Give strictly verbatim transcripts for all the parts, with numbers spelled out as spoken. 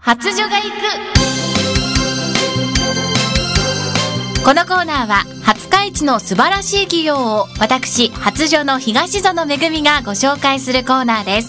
初女が行く。このコーナーは廿日市の素晴らしい企業を私初女の東園めぐみがご紹介するコーナーです。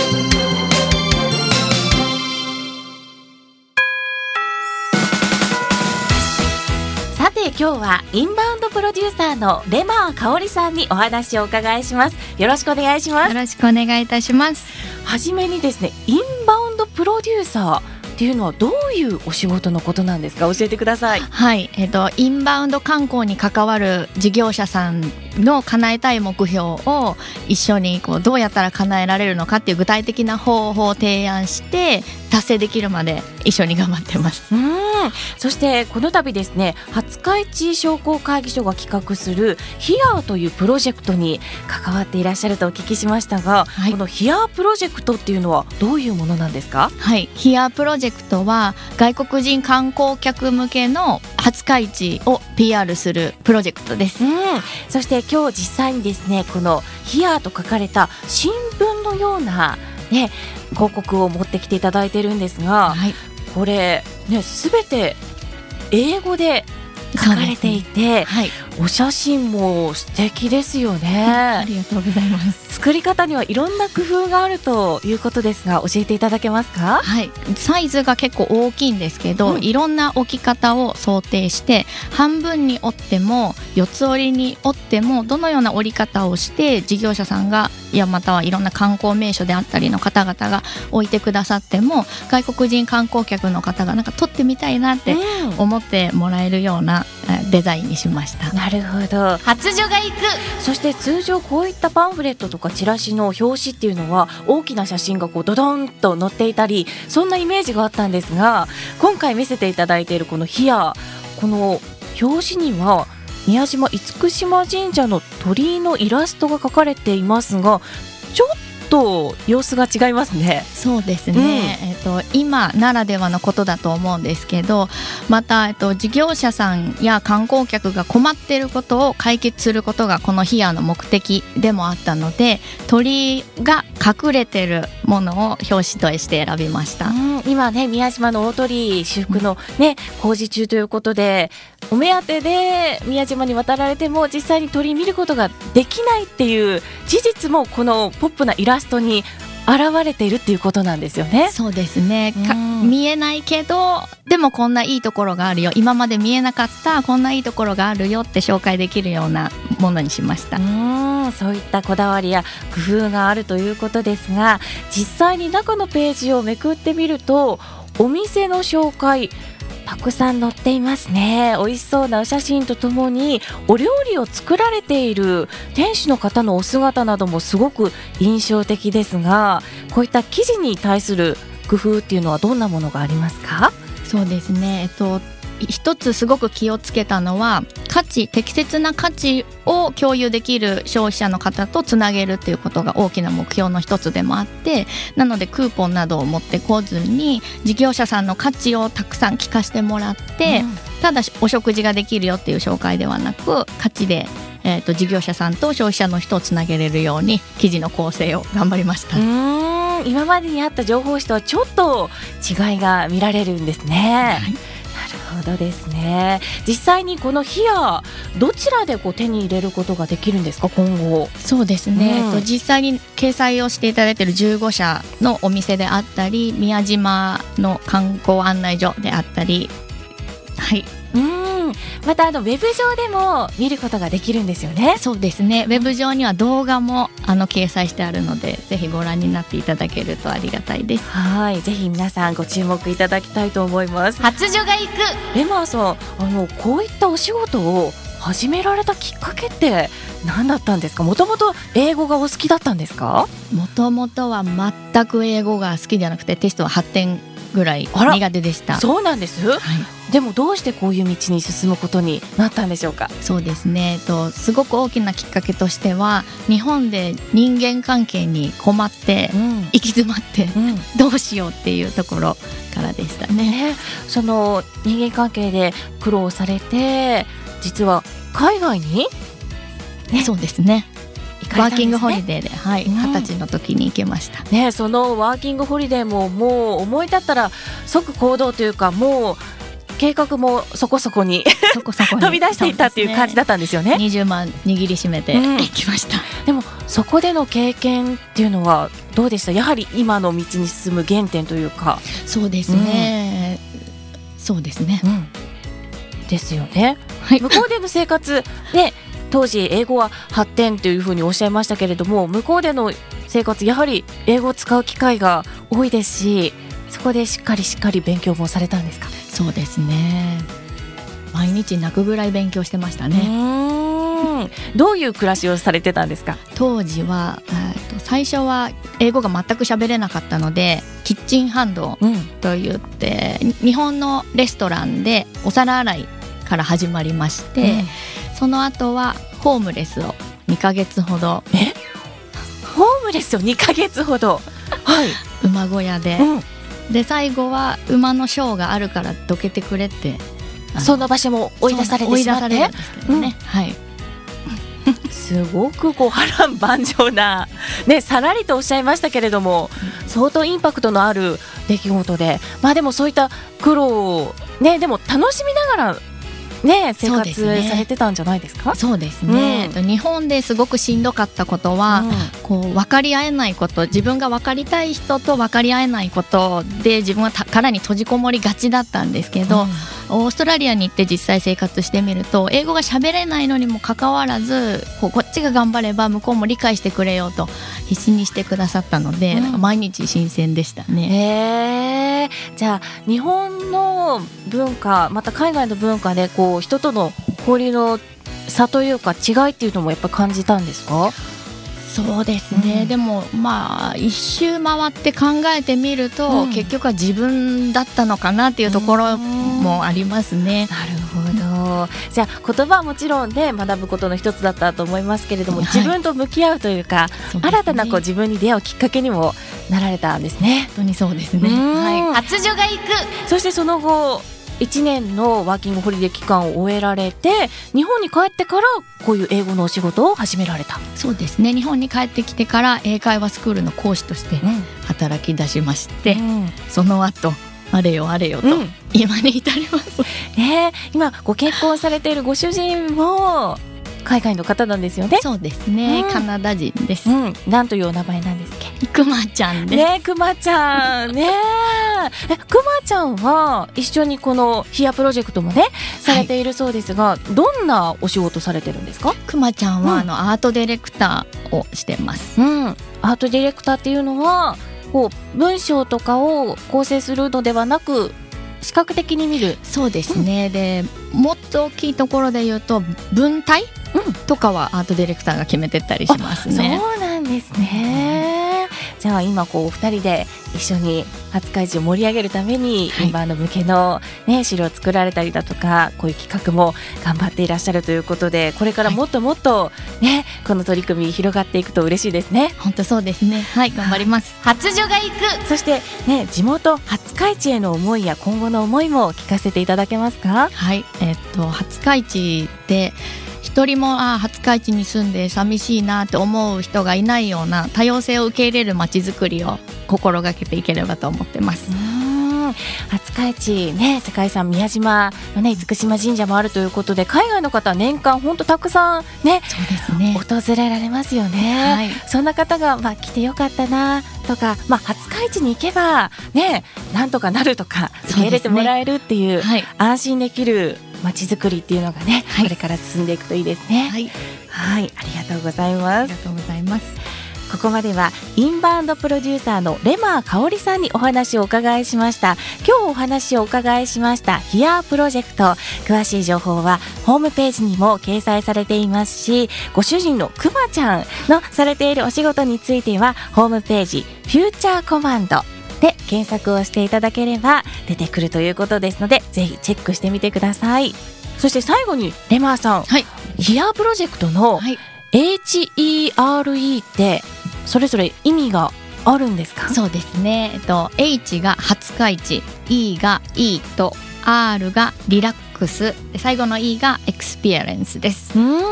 さて今日はインバウンドプロデューサーのレマーかおりさんにお話をお伺いします。よろしくお願いします。 よろしくお願いいたします。 はじめにですね、インバウンドプロデューサーっていうのはどういうお仕事のことなんですか？教えてください。 はい、えーと、インバウンド観光に関わる事業者さんの叶えたい目標を一緒にこうどうやったら叶えられるのかっていう具体的な方法を提案して達成できるまで一緒に頑張ってます。 うん、そしてこの度ですね、廿日市商工会議所が企画するヒアーというプロジェクトに関わっていらっしゃるとお聞きしましたが、はい、このヒアープロジェクトっていうのはどういうものなんですか？ はい、ヒアープロジェクトは外国人観光客向けの廿日市を ピーアール するプロジェクトです。 うん、そして今日実際にですね、このヒアーと書かれた新聞のようなね、広告を持ってきていただいているんですが、はい、これね、全て英語で書かれていて、ね、はい、お写真も素敵ですよね。 ありがとうございます。 作り方にはいろんな工夫があるということですが、教えていただけますか？ はい、サイズが結構大きいんですけど、うん、いろんな置き方を想定して半分に折っても四つ折りに折ってもどのような折り方をして事業者さんがいやまたはいろんな観光名所であったりの方々が置いてくださっても外国人観光客の方がなんか撮ってみたいなって思ってもらえるようなデザインにしました。 なるほど。初女が行く。そして通常こういったパンフレットとかチラシの表紙っていうのは大きな写真がこうドドンと載っていたり、そんなイメージがあったんですが、今回見せていただいているこのヒア、この表紙には宮島厳島神社の鳥居のイラストが描かれていますが、ちょっと様子が違いますね。 そうですね、うん、えっと、今ならではのことだと思うんですけど、また、えっと、事業者さんや観光客が困っていることを解決することがこのヒアの目的でもあったので、鳥が隠れてるものを表紙として選びました。うん、 今ね、宮島の大鳥居修復の、ね、工事中ということで、お目当てで宮島に渡られても実際に鳥居見ることができないっていう事実もこのポップなイラストに現れているっていうことなんですよね。 そうですね、見えないけどでもこんないいところがあるよ、今まで見えなかったこんないいところがあるよって紹介できるようなものにしました。 うーん、そういったこだわりや工夫があるということですが、実際に中のページをめくってみるとお店の紹介たくさん載っていますね。美味しそうなお写真とともにお料理を作られている店主の方のお姿などもすごく印象的ですが、こういった生地に対する工夫っていうのはどんなものがありますか？ そうですね、えっと一つすごく気をつけたのは価値適切な価値を共有できる消費者の方とつなげるっていうことが大きな目標の一つでもあって、なのでクーポンなどを持ってこずに事業者さんの価値をたくさん聞かせてもらって、うん、ただお食事ができるよっていう紹介ではなく価値で、えーと、事業者さんと消費者の人をつなげれるように記事の構成を頑張りました。 うーん、今までにあった情報誌とはちょっと違いが見られるんですね。はい、なるほどですね。実際にこのヒアどちらでこう手に入れることができるんですか、今後？ そうですね、うん、実際に掲載をしていただいているじゅうごしゃのお店であったり、宮島の観光案内所であったり、はい、 うん、またあのウェブ上でも見ることができるんですよね。 そうですね、ウェブ上には動画もあの掲載してあるので、ぜひご覧になっていただけるとありがたいです。 はい、ぜひ皆さんご注目いただきたいと思います。初女が行く。レマーさん、あのこういったお仕事を始められたきっかけって何だったんですか？もともと英語がお好きだったんですか？ もともとは全く英語が好きじゃなくて、テストははってんぐらい苦手でした。 そうなんです、はい、でもどうしてこういう道に進むことになったんでしょうか？ そうですね、えっと、すごく大きなきっかけとしては日本で人間関係に困って、うん、行き詰まって、うん、どうしようっていうところからでしたね。 ね、その人間関係で苦労されて実は海外に、 ね、そうですね、 ワーキングホリデーで、はい、はたちの時に行けました、 ね、そのワーキングホリデーももう思い立ったら即行動というか、もう計画もそこそこにそこそこに飛び出していったっていう感じだったんですよね。 にじゅうまん握りしめて行きました、 うん、でもそこでの経験っていうのはどうでした？やはり今の道に進む原点というか。 そうですね、うん、そうですね、 うん、ですよね、 はい、 向こうでの生活ね、当時英語は発展というふうにおっしゃいましたけれども、向こうでの生活やはり英語を使う機会が多いですし、そこでしっかりしっかり勉強もされたんですか？ そうですね、毎日泣くぐらい勉強してましたね。 うーん、どういう暮らしをされてたんですか？ 当時は、えー、と最初は英語が全く喋れなかったので、キッチンハンドといって、うん、日本のレストランでお皿洗いから始まりまして、うん、その後はホームレスをにかげつほど。 えホームレスをにかげつほどはい、 馬小屋で、うんで最後は馬のショーがあるからどけてくれって、 その場所も追い出されてしまって、追い出されるんですけどね、うん、はいすごくこう波乱万丈な、ね、さらりとおっしゃいましたけれども、相当インパクトのある出来事で、まあでもそういった苦労を、ね、でも楽しみながらね、生活されてたんじゃないですか？ そうですね、うん、日本ですごくしんどかったことは、うん、こう分かり合えないこと、自分が分かりたい人と分かり合えないことで自分は殻に閉じこもりがちだったんですけど、うん、オーストラリアに行って実際生活してみると、英語が喋れないのにもかかわらず、こうこっちが頑張れば向こうも理解してくれようと必死にしてくださったので、うん、なんか毎日新鮮でしたね。 へー、じゃあ日本の文化また海外の文化でこう人との交流の差というか違いっていうのもやっぱ感じたんですか？ そうですね、うん、でもまあ一周回って考えてみると、うん、結局は自分だったのかなっていうところもありますね。 なるほど。じゃあ言葉はもちろんで学ぶことの一つだったと思いますけれども、はい、自分と向き合うというか、ね、新たなこう自分に出会うきっかけにもなられたんですね。 本当にそうですね、はい、 初女が行く。そしてその後いちねんのワーキングホリデー期間を終えられて、日本に帰ってからこういう英語のお仕事を始められた。 そうですね、日本に帰ってきてから英会話スクールの講師として働き出しまして、うん、その後あれよあれよと、うん、今に至ります、 えー、今ご結婚されているご主人も海外の方なんですよね。 そうですね、うん、カナダ人です、 うん、なんというお名前なんですっけ？ くまちゃんですね。くまちゃんねえくまちゃんは一緒にこのヒアプロジェクトもねされているそうですが、はい、どんなお仕事されてるんですか？ くまちゃんは、うん、あのアートディレクターをしてます、 うん、アートディレクターっていうのはこう文章とかを構成するのではなく視覚的に見る。 そうですね、うん、でもっと大きいところで言うと文体、うん、とかはアートディレクターが決めてったりしますね。 そうなんですね、うん、じゃあ今こうふたりで一緒に初開示を盛り上げるために、はい、今の向けの、ね、資料を作られたりだとか、こういう企画も頑張っていらっしゃるということで、これからもっともっと、ね、この取り組み広がっていくと嬉しいですね。 本当そうですね、はい、頑張ります。 初女が行く。そして、ね、地元廿日市への思いや今後の思いも聞かせていただけますか？ はい、えー、っと廿日市で一人もあ廿日市に住んで寂しいなって思う人がいないような多様性を受け入れる街づくりを心がけていければと思ってます。 うーん、廿日市ね、世界遺産宮島のね厳島神社もあるということで、海外の方は年間本当たくさんね、 そうですね、 訪れられますよね、はい、そんな方が、まあ、来てよかったなとか、まあ、廿日市に行けばねなんとかなるとか受け入れてもらえるっていう、はい、安心できる街づくりっていうのがね、はい、これから進んでいくといいですね。はい、はい、ありがとうございます。 ありがとうございます。 ここまではインバウンドプロデューサーのレマー香織さんにお話をお伺いしました。今日お話をお伺いしましたヒアプロジェクト、詳しい情報はホームページにも掲載されていますし、ご主人のくまちゃんのされているお仕事についてはホームページフューチャーコマンドで検索をしていただければ出てくるということですので、ぜひチェックしてみてください。そして最後にレマーさん、はい、ヒアプロジェクトの エイチイーアールイー ってそれぞれ意味があるんですか？ そうですね、えっと、H が廿日市、E が E と R がリラックス、最後の E がエクスピアレンスです。 うーん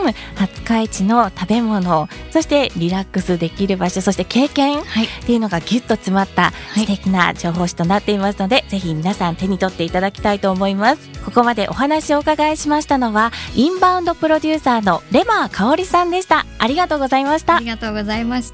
うん、廿日市の食べ物、そしてリラックスできる場所、そして経験っていうのがギュッと詰まった素敵な情報誌となっていますので、はい、ぜひ皆さん手に取っていただきたいと思います。ここまでお話をお伺いしましたのはインバウンドプロデューサーのレマー香織さんでした。ありがとうございました。 ありがとうございました。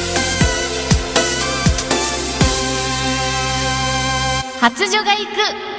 初女が行く